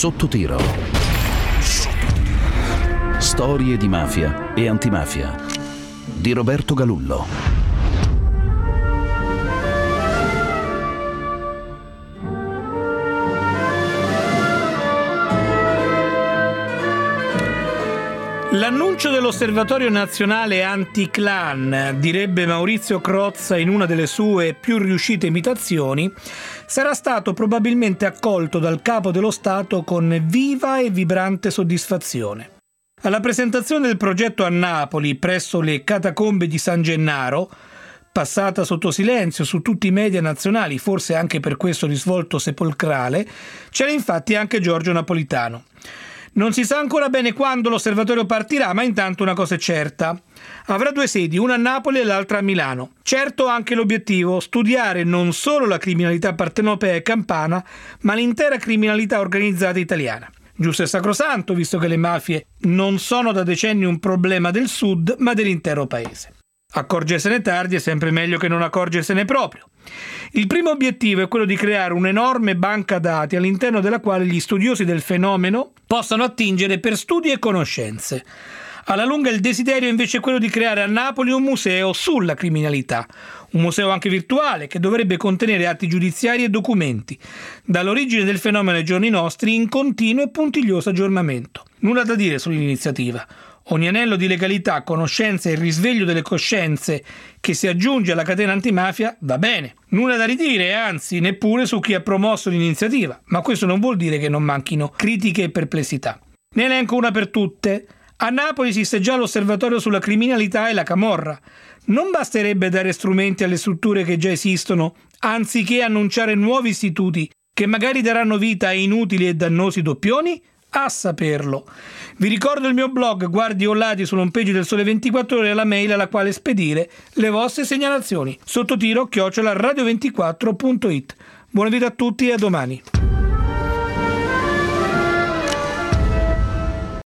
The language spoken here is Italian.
Sotto tiro. Storie di mafia e antimafia di Roberto Galullo. L'annuncio dell'Osservatorio Nazionale Anticlan, direbbe Maurizio Crozza in una delle sue più riuscite imitazioni, sarà stato probabilmente accolto dal capo dello Stato con viva e vibrante soddisfazione. Alla presentazione del progetto a Napoli, presso le catacombe di San Gennaro, passata sotto silenzio su tutti i media nazionali, forse anche per questo risvolto sepolcrale, c'era infatti anche Giorgio Napolitano. Non si sa ancora bene quando l'osservatorio partirà, ma intanto una cosa è certa. Avrà due sedi, una a Napoli e l'altra a Milano. Certo anche l'obiettivo, studiare non solo la criminalità partenopea e campana, ma l'intera criminalità organizzata italiana. Giusto e sacrosanto, visto che le mafie non sono da decenni un problema del Sud, ma dell'intero paese. Accorgersene tardi è sempre meglio che non accorgersene proprio. Il primo obiettivo è quello di creare un'enorme banca dati all'interno della quale gli studiosi del fenomeno possano attingere per studi e conoscenze. Alla lunga il desiderio invece è quello di creare a Napoli un museo sulla criminalità, un museo anche virtuale che dovrebbe contenere atti giudiziari e documenti, dall'origine del fenomeno ai giorni nostri in continuo e puntiglioso aggiornamento. Nulla da dire sull'iniziativa. Ogni anello di legalità, conoscenza e risveglio delle coscienze che si aggiunge alla catena antimafia va bene. Nulla da ridire, anzi, neppure su chi ha promosso l'iniziativa, ma questo non vuol dire che non manchino critiche e perplessità. Ne elenco una per tutte. A Napoli esiste già l'osservatorio sulla criminalità e la camorra. Non basterebbe dare strumenti alle strutture che già esistono, anziché annunciare nuovi istituti che magari daranno vita a inutili e dannosi doppioni? A saperlo. Vi ricordo il mio blog Guardi o Lati sull'homepage del Sole 24 Ore e la mail alla quale spedire le vostre segnalazioni. Sottotiro @radio24.it. Buona vita a tutti e a domani.